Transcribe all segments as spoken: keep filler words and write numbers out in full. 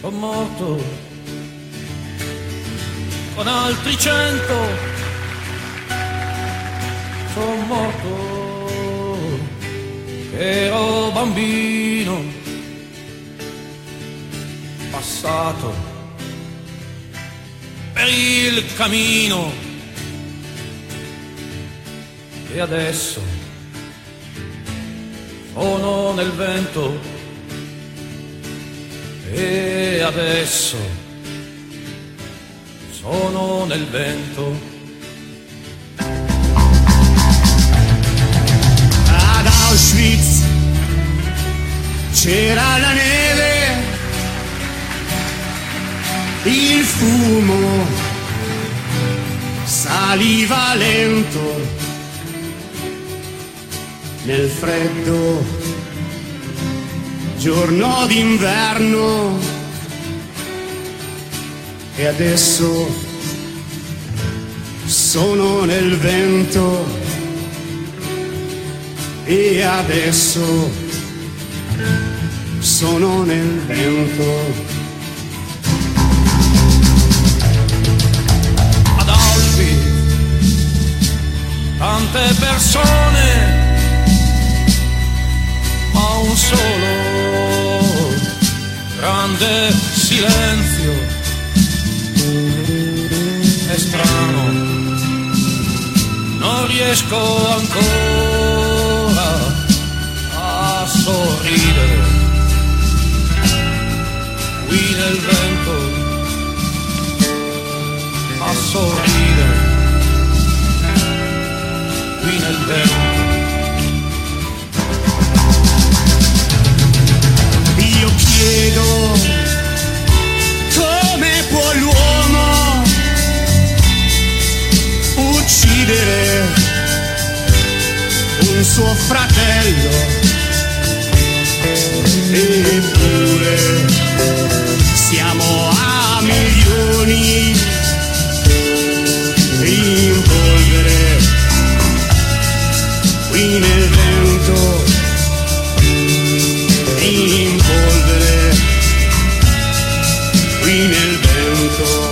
Son morto con altri cento, son morto che ero bambino, passato per il cammino, e adesso sono nel vento, e adesso sono nel vento. Ad Auschwitz c'era la neve, il fumo saliva lento nel freddo giorno d'inverno, e adesso sono nel vento, e adesso sono nel vento. Ad Auschwitz tante persone, ma un solo grande silenzio. È strano, non riesco ancora a sorridere qui nel vento, a sorridere qui nel vento. Io chiedo come può l'uomo uccidere un suo fratello, eppure siamo a milioni in polvere qui nel vento, in polvere qui nel vento.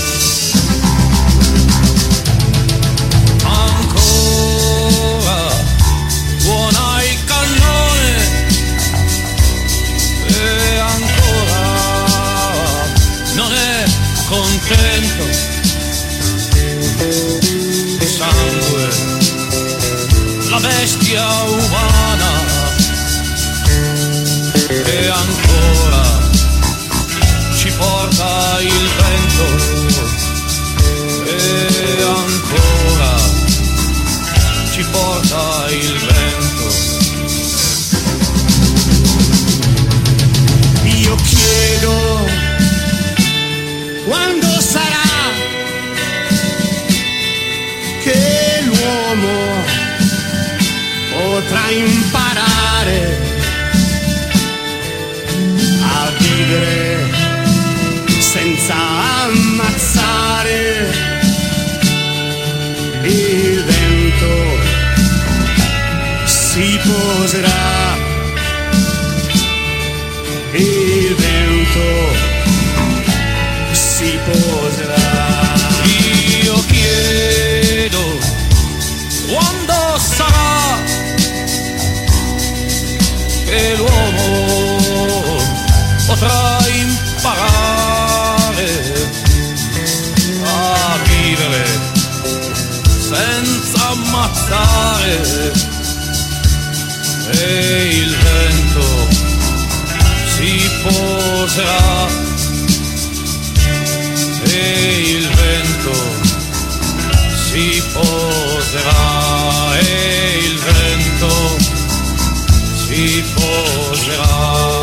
Ancora suona il cannone e ancora non è contento. Di sangue la bestia umana, e ancora ci porta il vento, e ancora ci porta il vento. Io chiedo quando sarà che l'uomo potrà imparare a vivere senza ammazzare. Il vento si poserà, il vento si poserà. Io chiedo quando sarà che l'uomo potrà imparare a vivere senza ammazzare, e il vento si poserà, e il vento si poserà, e il vento si poserà.